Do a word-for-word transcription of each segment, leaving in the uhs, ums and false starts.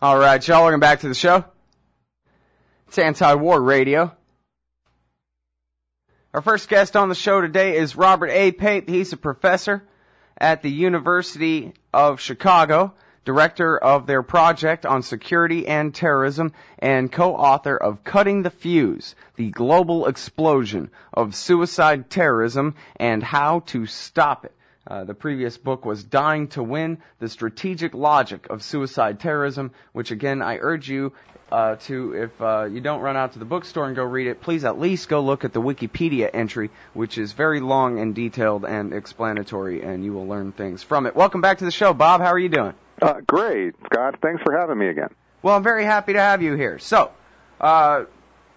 All right, y'all, welcome back to the show. It's Anti-War Radio. Our first guest on the show today is Robert A. Pape. He's a professor at the University of Chicago, director of their project on security and terrorism, and co-author of Cutting the Fuse, the Global Explosion of Suicide Terrorism and How to Stop It. Uh, the previous book was Dying to Win, The Strategic Logic of Suicide Terrorism, which, again, I urge you uh, to, if uh, you don't run out to the bookstore and go read it, please at least go look at the Wikipedia entry, which is very long and detailed and explanatory, and you will learn things from it. Welcome back to the show, Bob. How are you doing? Uh, great, Scott. Thanks for having me again. Well, I'm very happy to have you here. So, uh,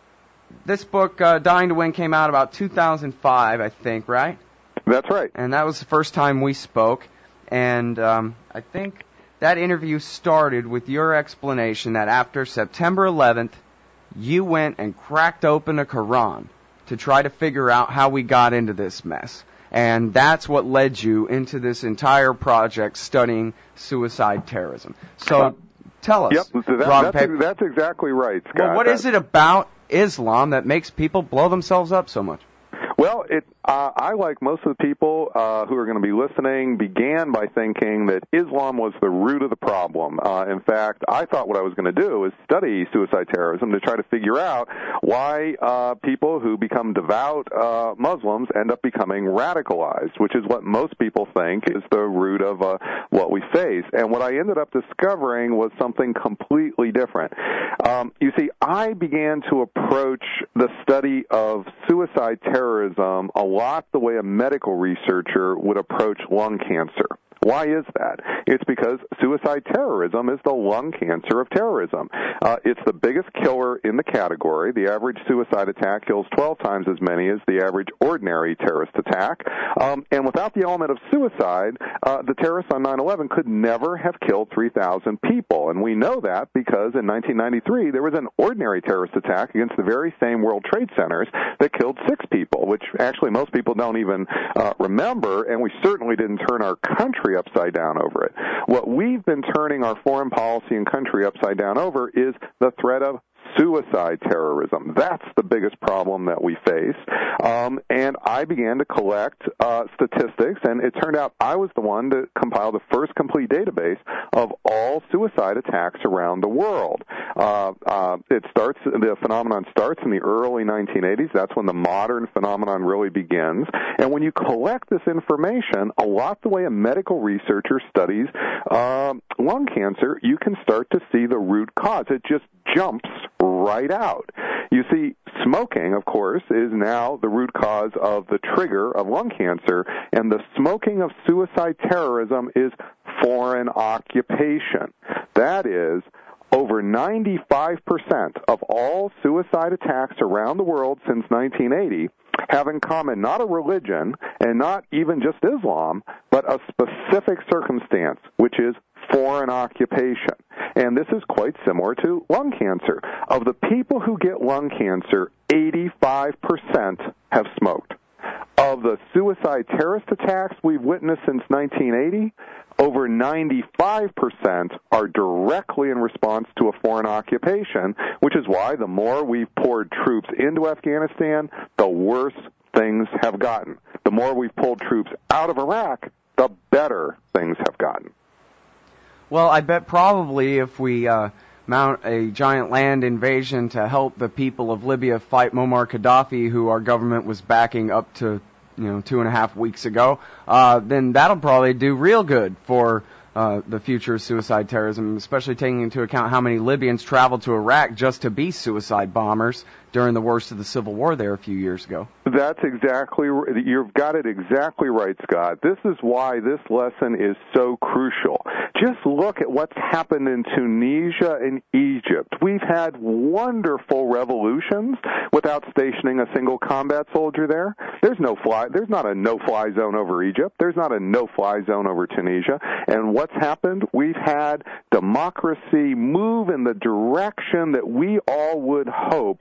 this book, uh, Dying to Win, came out about two thousand five, I think, right? That's right. And that was the first time we spoke. And um, I think that interview started with your explanation that after September eleventh, you went and cracked open a Quran to try to figure out how we got into this mess. And that's what led you into this entire project studying suicide terrorism. So uh, tell us, yep, that, Rob that's, ex- that's exactly right, Scott. Well, what that, is it about Islam that makes people blow themselves up so much? Well, it, uh, I, like most of the people uh, who are going to be listening, began by thinking that Islam was the root of the problem. Uh, in fact, I thought what I was going to do is study suicide terrorism to try to figure out why uh, people who become devout uh, Muslims end up becoming radicalized, which is what most people think is the root of uh, what we face. And what I ended up discovering was something completely different. Um, you see, I began to approach the study of suicide terrorism a lot the way a medical researcher would approach lung cancer. Why is that? It's because suicide terrorism is the lung cancer of terrorism. Uh, it's the biggest killer in the category. The average suicide attack kills twelve times as many as the average ordinary terrorist attack. Um, and without the element of suicide, uh, the terrorists on nine eleven could never have killed three thousand people. And we know that because in nineteen ninety-three, there was an ordinary terrorist attack against the very same World Trade Centers that killed six people, which actually most people don't even uh, remember, and we certainly didn't turn our country upside down over it. What we've been turning our foreign policy and country upside down over is the threat of suicide terrorism. That's the biggest problem that we face. Um, and I began to collect uh, statistics, and it turned out I was the one to compile the first complete database of all suicide attacks around the world. Uh, uh, it starts, the phenomenon starts in the early nineteen eighties. That's when the modern phenomenon really begins. And when you collect this information, a lot the way a medical researcher studies uh, lung cancer, you can start to see the root cause. It just jumps right out. You see, smoking, of course, is now the root cause of the trigger of lung cancer, and the smoking of suicide terrorism is foreign occupation. That is, over ninety-five percent of all suicide attacks around the world since nineteen eighty have in common not a religion and not even just Islam, but a specific circumstance, which is foreign occupation. And this is quite similar to lung cancer. Of the people who get lung cancer, eighty-five percent have smoked. Of the suicide terrorist attacks we've witnessed since nineteen eighty, over ninety-five percent are directly in response to a foreign occupation, which is why the more we've poured troops into Afghanistan, the worse things have gotten. The more we've pulled troops out of Iraq, the better things have gotten. Well, I bet probably if we uh, mount a giant land invasion to help the people of Libya fight Muammar Gaddafi, who our government was backing up to, you know, two and a half weeks ago, uh, then that'll probably do real good for uh, the future of suicide terrorism, especially taking into account how many Libyans traveled to Iraq just to be suicide bombers during the worst of the civil war there a few years ago. That's exactly, you've got it exactly right, Scott. This is why this lesson is so crucial. Just look at what's happened in Tunisia and Egypt. We've had wonderful revolutions without stationing a single combat soldier there. There's no fly, there's not a no-fly zone over Egypt. There's not a no-fly zone over Tunisia. And what's happened? We've had democracy move in the direction that we all would hope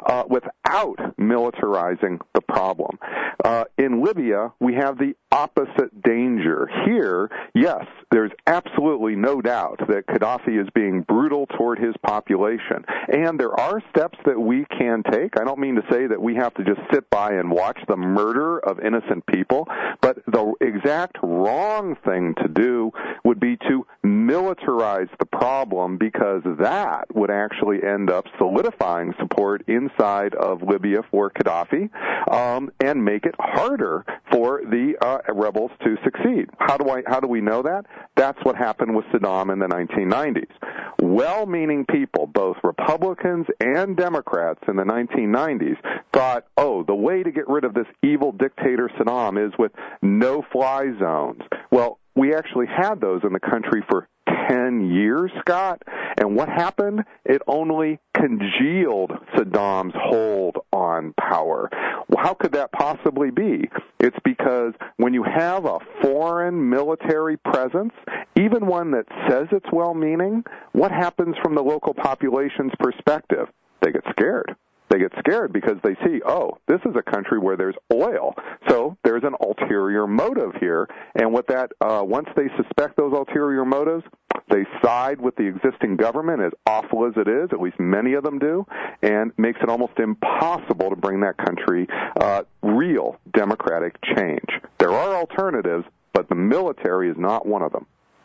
uh, without militarizing the problem. Uh, in Libya, we have the opposite danger. Here, yes, there's absolutely no doubt that Gaddafi is being brutal toward his population. And there are steps that we can take. I don't mean to say that we have to just sit by and watch the murder of innocent people, but the exact wrong thing to do would be to militarize the problem, because that would actually end up solidifying support inside of Libya for Gaddafi, um, and make it harder for the uh, rebels to succeed. How do I? How do we know that? That's what happened with Saddam in the nineteen nineties. Well-meaning people, both Republicans and Democrats in the nineteen nineties, thought, oh, the way to get rid of this evil dictator Saddam is with no-fly zones. Well, we actually had those in the country for ten years, Scott, and what happened? It only congealed Saddam's hold on power. Well, how could that possibly be? It's because when you have a foreign military presence, even one that says it's well-meaning, what happens from the local population's perspective? They get scared. They get scared because they see, oh, this is a country where there's oil, so there's an ulterior motive here. And what that, uh, once they suspect those ulterior motives, they side with the existing government, as awful as it is, at least many of them do, and makes it almost impossible to bring that country uh, real democratic change. There are alternatives, but the military is not one of them.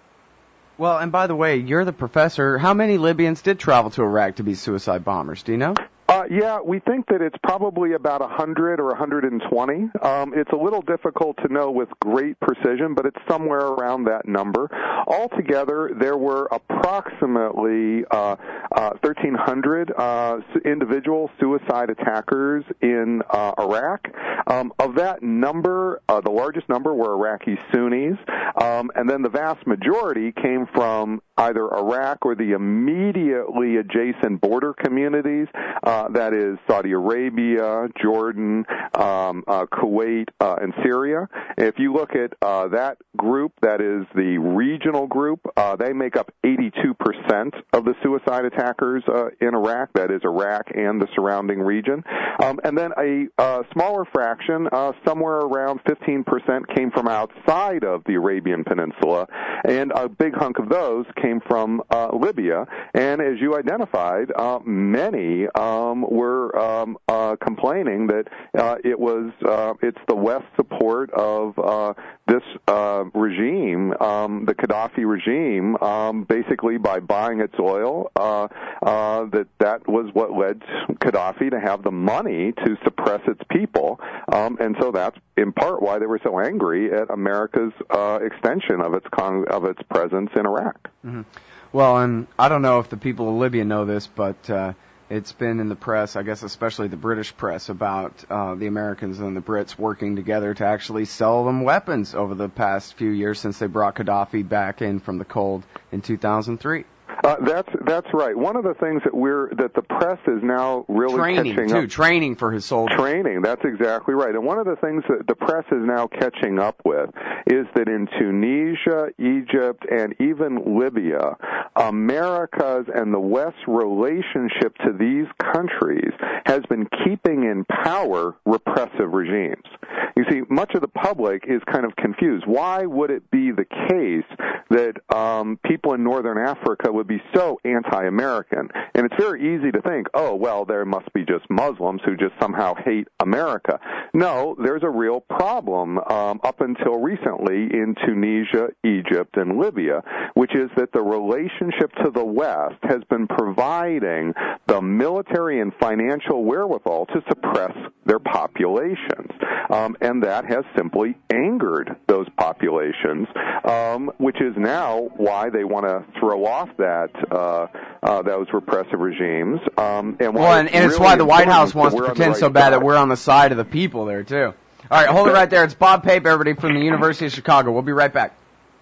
Well, and by the way, you're the professor. How many Libyans did travel to Iraq to be suicide bombers? Do you know? Uh, yeah, we think that it's probably about one hundred or one hundred twenty. Um, it's a little difficult to know with great precision, but it's somewhere around that number. Altogether, there were approximately uh, uh, thirteen hundred uh, individual suicide attackers in uh, Iraq. Um, of that number, uh, the largest number were Iraqi Sunnis, um, and then the vast majority came from either Iraq or the immediately adjacent border communities, uh, that is Saudi Arabia, Jordan, um, uh, Kuwait, uh, and Syria. If you look at uh, that group, that is the regional group, uh, they make up eighty-two percent of the suicide attackers uh, in Iraq, that is Iraq and the surrounding region. Um, and then a uh, smaller fraction, uh, somewhere around fifteen percent, came from outside of the Arabian Peninsula, and a big hunk of those came from uh, Libya. And as you identified, uh, many um, were um, uh, complaining that uh, it was uh, it's the West's support of uh, this uh, regime, um, the Gaddafi regime, um, basically by buying its oil, uh, uh, that that was what led Gaddafi to have the money to suppress its people, um, and so that's in part why they were so angry at America's uh, extension of its con- of its presence in Iraq. Mm-hmm. Well, and I don't know if the people of Libya know this, but uh, it's been in the press, I guess especially the British press, about uh, the Americans and the Brits working together to actually sell them weapons over the past few years since they brought Gaddafi back in from the cold in two thousand three. Uh, that's that's right. One of the things that we're that the press is now really training catching too, up. Training for his soldiers. Training. That's exactly right. And one of the things that the press is now catching up with is that in Tunisia, Egypt, and even Libya, America's and the West's relationship to these countries has been keeping in power repressive regimes. You see, much of the public is kind of confused. Why would it be the case that um, people in northern Africa would be so anti-American? And it's very easy to think, oh, well, there must be just Muslims who just somehow hate America. No, there's a real problem um, up until recently in Tunisia, Egypt, and Libya, which is that the relationship to the West has been providing the military and financial wherewithal to suppress their populations. Um, and that has simply angered those populations, um, which is now why they want to throw off that uh, uh, those repressive regimes. Um, and well, and, and it's really why the White House wants to pretend right so bad side. that we're on the side of the people there, too. All right, hold it right there. It's Bob Pape, everybody, from the University of Chicago. We'll be right back.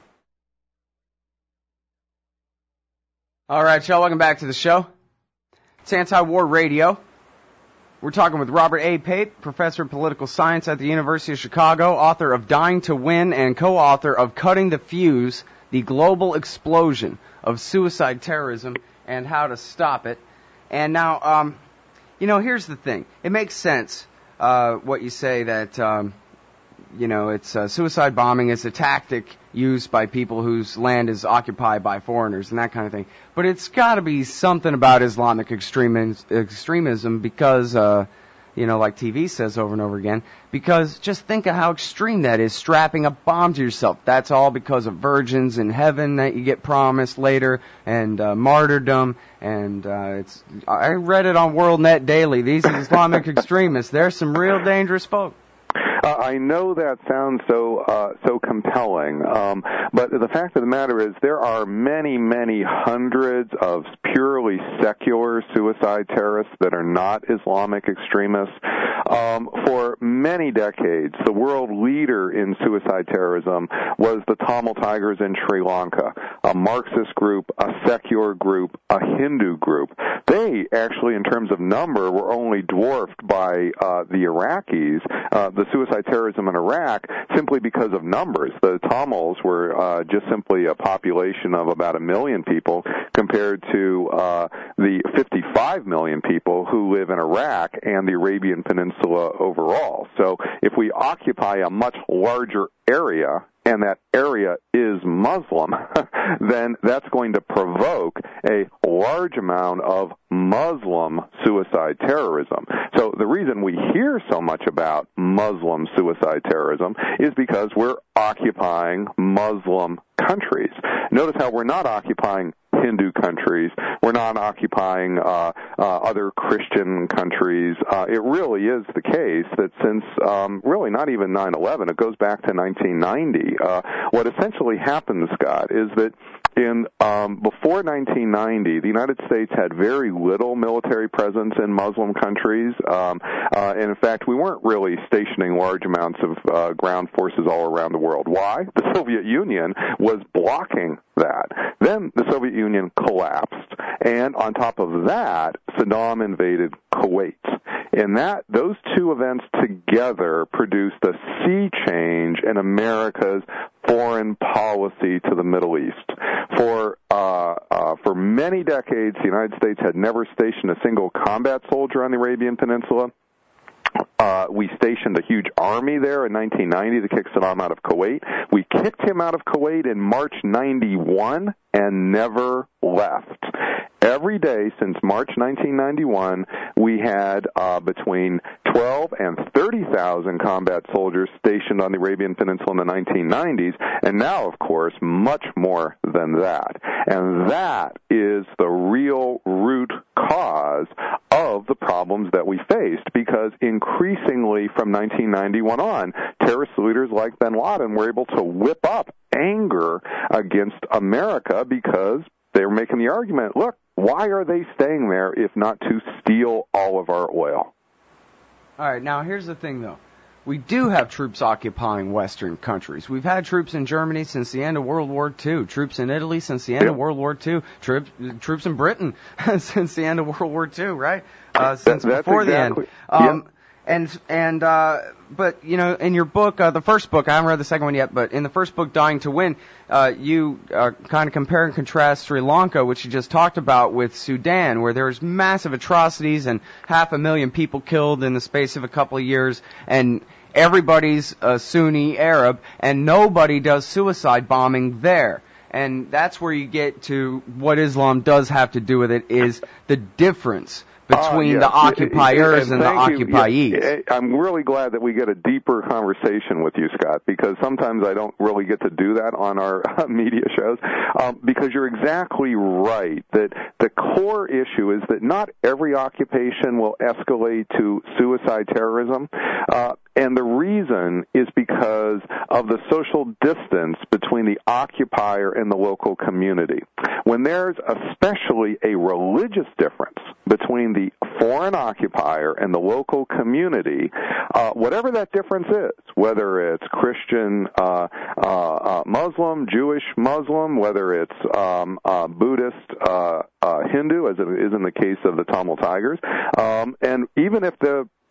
All right, y'all, welcome back to the show. It's Anti-War Radio. We're talking with Robert A. Pape, professor of political science at the University of Chicago, author of Dying to Win, and co-author of Cutting the Fuse, The Global Explosion of Suicide Terrorism and How to Stop It. And now, um, you know, here's the thing. It makes sense uh, what you say that, um, you know, it's uh, suicide bombing is a tactic used by people whose land is occupied by foreigners and that kind of thing. But it's got to be something about Islamic extremism, extremism because, uh, you know, like T V says over and over again, because just think of how extreme that is, strapping a bomb to yourself. That's all because of virgins in heaven that you get promised later, and uh, martyrdom, and uh, it's. I read it on WorldNet Daily. These Islamic extremists, they're some real dangerous folk. Uh, I know that sounds so uh, so compelling, um, but the fact of the matter is there are many, many hundreds of purely secular suicide terrorists that are not Islamic extremists. Um, for many decades, the world leader in suicide terrorism was the Tamil Tigers in Sri Lanka, a Marxist group, a secular group, a Hindu group. They actually, in terms of number, were only dwarfed by uh, the Iraqis, uh, the suicide terrorism in Iraq, simply because of numbers. The Tamils were uh, just simply a population of about a million people compared to uh, the fifty-five million people who live in Iraq and the Arabian Peninsula overall. So if we occupy a much larger area, and that area is Muslim, then that's going to provoke a large amount of Muslim suicide terrorism. So the reason we hear so much about Muslim suicide terrorism is because we're occupying Muslim countries. Notice how we're not occupying Hindu countries. We're not occupying uh, uh, other Christian countries. Uh, it really is the case that since um, really not even nine eleven, it goes back to nineteen ninety. Uh, what essentially happened, Scott, is that in um, before nineteen ninety, the United States had very little military presence in Muslim countries, um, uh, and in fact, we weren't really stationing large amounts of uh, ground forces all around the world. Why? The Soviet Union was blocking that. Then the Soviet Union collapsed, and on top of that, Saddam invaded Kuwait. And that those two events together produced a sea change in America's foreign policy to the Middle East. For uh, uh, for many decades, the United States had never stationed a single combat soldier on the Arabian Peninsula. Uh, we stationed a huge army there in nineteen ninety to kick Saddam out of Kuwait. We kicked him out of Kuwait in March ninety-one and never left. Every day since March nineteen ninety-one, we had uh, between twelve and thirty thousand combat soldiers stationed on the Arabian Peninsula in the nineteen nineties, and now, of course, much more than that. And that is the real root cause of the problems that we faced, because increasingly from nineteen ninety-one on, terrorist leaders like bin Laden were able to whip up anger against America because they were making the argument, look, why are they staying there if not to steal all of our oil? All right, now here's the thing, though. We do have troops occupying Western countries. We've had troops in Germany since the end of World War Two, troops in Italy since the end yep. of World War Two, troops troops in Britain since the end of World War Two, right? Uh, since that, before exactly. the end. Um, yep. And, and, uh, but, you know, in your book, uh, the first book, I haven't read the second one yet, but in the first book, Dying to Win, uh, you, uh, kind of compare and contrast Sri Lanka, which you just talked about, with Sudan, where there's massive atrocities and half a million people killed in the space of a couple of years, and everybody's a Sunni Arab, and nobody does suicide bombing there. And that's where you get to what Islam does have to do with it, is the difference between uh, yes. the occupiers and, and, and the occupies. Yeah, I'm really glad that we get a deeper conversation with you, Scott, because sometimes I don't really get to do that on our uh, media shows, um, because you're exactly right that the core issue is that not every occupation will escalate to suicide terrorism, uh, and the reason is because of the social distance between the occupier and the local community. When there's especially a religious difference between the foreign occupier and the local community, uh, whatever that difference is, whether it's Christian, uh, uh, uh, Muslim, Jewish, Muslim, whether it's um, uh, Buddhist, uh, uh, Hindu, as it is in the case of the Tamil Tigers, um, and even if the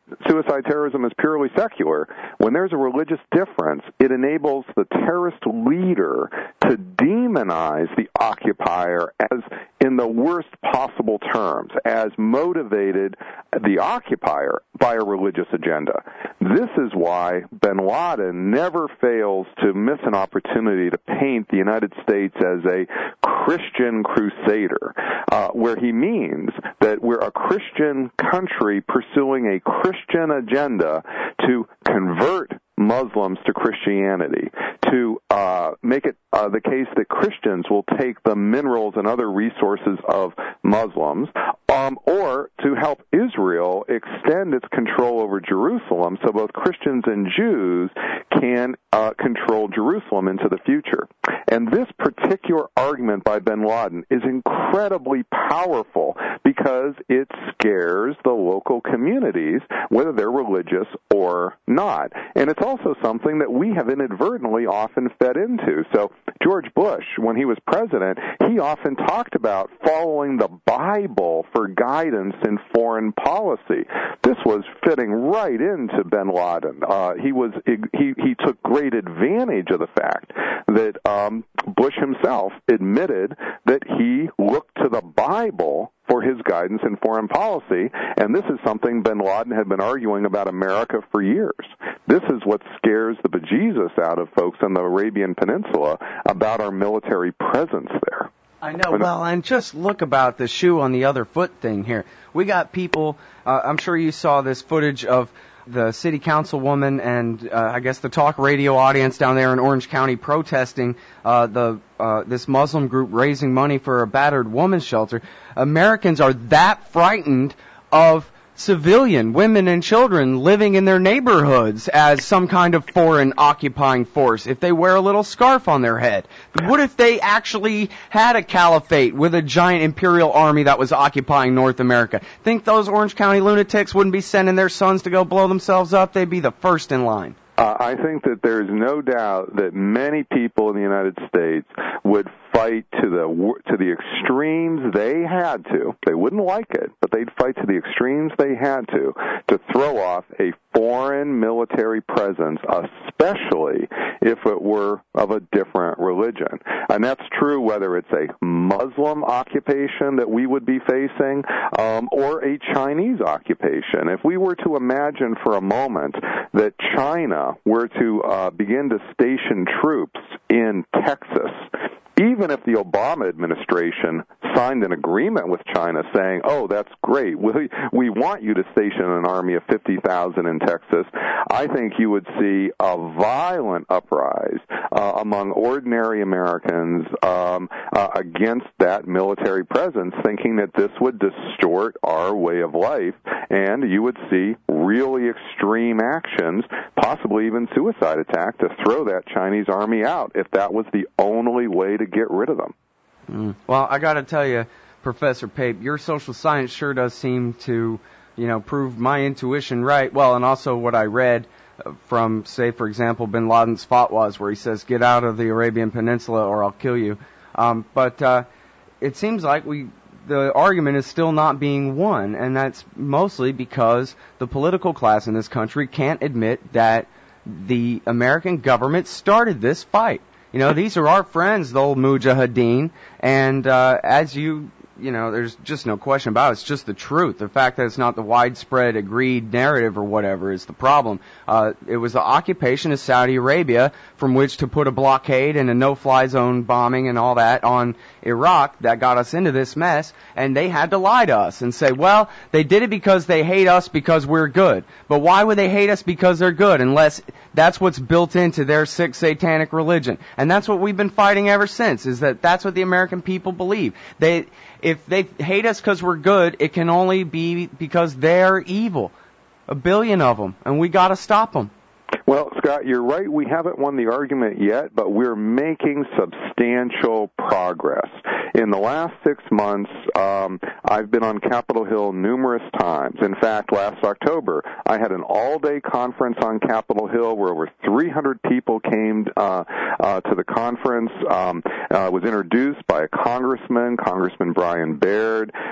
suicide terrorism is purely secular. When there's a religious difference, it enables the terrorist leader to demonize the occupier as in the worst possible terms, as motivated the occupier by a religious agenda. This is why bin Laden never fails to miss an opportunity to paint the United States as a Christian crusader, uh, where he means that we're a Christian country pursuing a Christian agenda to convert Muslims to Christianity, to uh, make it uh, the case that Christians will take the minerals and other resources of Muslims, um, or to help Israel extend its control over Jerusalem so both Christians and Jews can uh, control Jerusalem into the future. And this particular argument by bin Laden is incredibly powerful because it scares the local communities, whether they're religious or not. And it's also something that we have inadvertently often fed into. So George Bush, when he was president, he often talked about following the Bible for guidance in foreign policy. This was fitting right into bin Laden. Uh, he was he he took great advantage of the fact that um, Bush himself admitted that he looked to the Bible for his guidance in foreign policy, and this is something bin Laden had been arguing about America for years. This is what scares the bejesus out of folks on the Arabian Peninsula about our military presence there. I know. Well, and just look about the shoe on the other foot thing here. We got people, uh, I'm sure you saw this footage of the city councilwoman and uh, I guess the talk radio audience down there in Orange County protesting uh, the uh, this Muslim group raising money for a battered women's shelter. Americans are that frightened of civilian women and children living in their neighborhoods as some kind of foreign occupying force if they wear a little scarf on their head. What if they actually had a caliphate with a giant imperial army that was occupying North America? Think those Orange County lunatics wouldn't be sending their sons to go blow themselves up? They'd be the first in line. Uh, I think that there's no doubt that many people in the United States would fight to the to the extremes they had to. They wouldn't like it, but they'd fight to the extremes they had to to throw off a foreign military presence, especially if it were of a different religion. And that's true whether it's a Muslim occupation that we would be facing um, or a Chinese occupation. If we were to imagine for a moment that China were to uh, begin to station troops in Texas, even if the Obama administration signed an agreement with China saying, oh, that's great, we, we want you to station an army of fifty thousand in Texas, I think you would see a violent uprise uh, among ordinary Americans um, uh, against that military presence, thinking that this would distort our way of life, and you would see really extreme actions, possibly even suicide attack, to throw that Chinese army out if that was the only way to get rid of them. Mm. Well, I got to tell you, Professor Pape, your social science sure does seem to, you know, prove my intuition right. Well, and also what I read from, say, for example, bin Laden's fatwas, where he says, get out of the Arabian Peninsula or I'll kill you. Um, but uh, it seems like we the argument is still not being won, and that's mostly because the political class in this country can't admit that the American government started this fight. You know, these are our friends, the old Mujahideen, and uh, as you, you know, there's just no question about it. It's just the truth. The fact that it's not the widespread agreed narrative or whatever is the problem. Uh, it was the occupation of Saudi Arabia from which to put a blockade and a no-fly zone bombing and all that on Iraq that got us into this mess, and they had to lie to us and say, well, they did it because they hate us because we're good. But why would they hate us because they're good unless that's what's built into their sick satanic religion? And that's what we've been fighting ever since, is that that's what the American people believe. They, if they hate us because we're good, it can only be because they're evil. A billion of them, and we got to stop them. Well, Scott, you're right. We haven't won the argument yet, but we're making substantial progress. In the last six months, um, I've been on Capitol Hill numerous times. In fact, last October, I had an all-day conference on Capitol Hill where over three hundred people came uh, uh, to the conference. Um, uh, was introduced by a congressman, Congressman Brian Baird.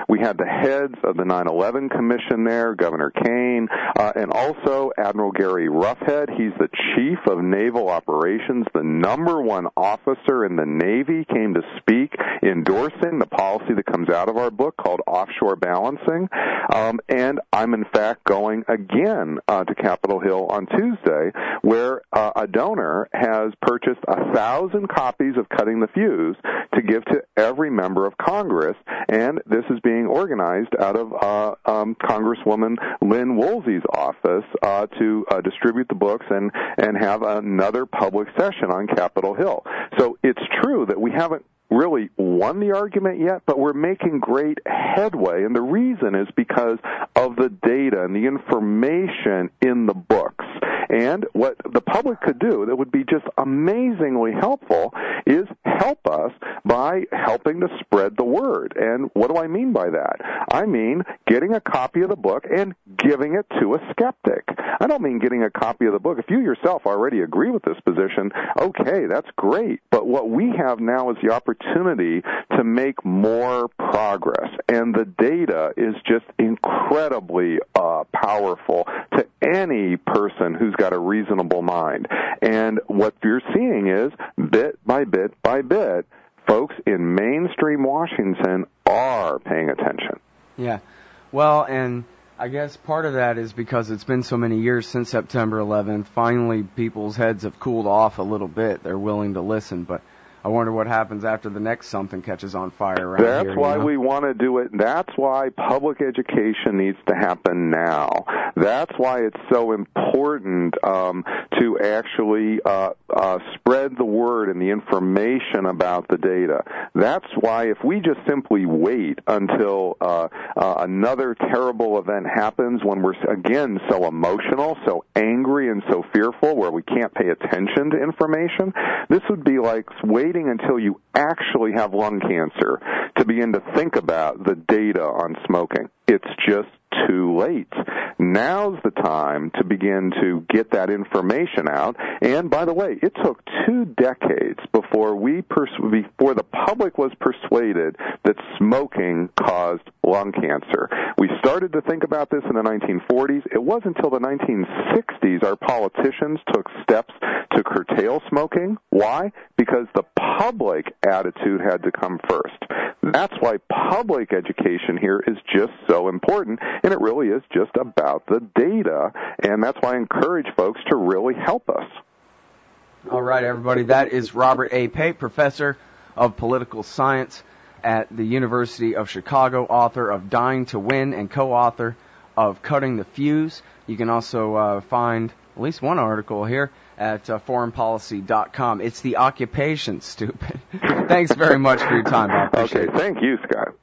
We had the heads of the nine eleven Commission there, Governor Kane, uh, and also Admiral Gary Roughead. He's the chief of naval operations, the number one officer in the Navy, came to speak endorsing the policy that comes out of our book called Offshore Balancing. Um, and I'm, in fact, going again uh, to Capitol Hill on Tuesday, where uh, a donor has purchased a thousand copies of Cutting the Fuse to give to every member of Congress. And this is being organized out of uh, um, Congresswoman Lynn Woolsey's office uh, to uh, distribute the books and, and have another public session on Capitol Hill. So it's true that we haven't really won the argument yet, but we're making great headway, and the reason is because of the data and the information in the books. And what the public could do that would be just amazingly helpful is help us by helping to spread the word. And what do I mean by that? I mean getting a copy of the book and giving it to a skeptic. I don't mean getting a copy of the book. If you yourself already agree with this position, okay, that's great. But what we have now is the opportunity to make more progress. And the data is just incredibly uh, powerful to any person who's got a reasonable mind. And what you're seeing is, bit by bit by bit, folks in mainstream Washington are paying attention. Yeah. Well, and I guess part of that is because it's been so many years since September eleventh. Finally, people's heads have cooled off a little bit. They're willing to listen, but I wonder what happens after the next something catches on fire around That's here. That's why you know? we want to do it. That's why public education needs to happen now. That's why it's so important um, to actually uh, uh, spread the word and the information about the data. That's why if we just simply wait until uh, uh, another terrible event happens when we're, again, so emotional, so angry, and so fearful where we can't pay attention to information, this would be like waiting until you actually have lung cancer to begin to think about the data on smoking. It's just too late. Now's the time to begin to get that information out. And by the way, it took two decades before we pers- before the public was persuaded that smoking caused lung cancer. We started to think about this in the nineteen forties. It wasn't until the nineteen sixties our politicians took steps to curtail smoking. Why? Because the public attitude had to come first. That's why public education here is just so important, and it really is just about the data, and that's why I encourage folks to really help us. All right, everybody, that is Robert A. Pape, professor of political science at the University of Chicago, author of Dying to Win, and co-author of Cutting the Fuse. You can also uh, find at least one article here at uh, foreign policy dot com. It's the occupation, stupid. Thanks very much for your time. I appreciate okay, it. Thank you, Scott.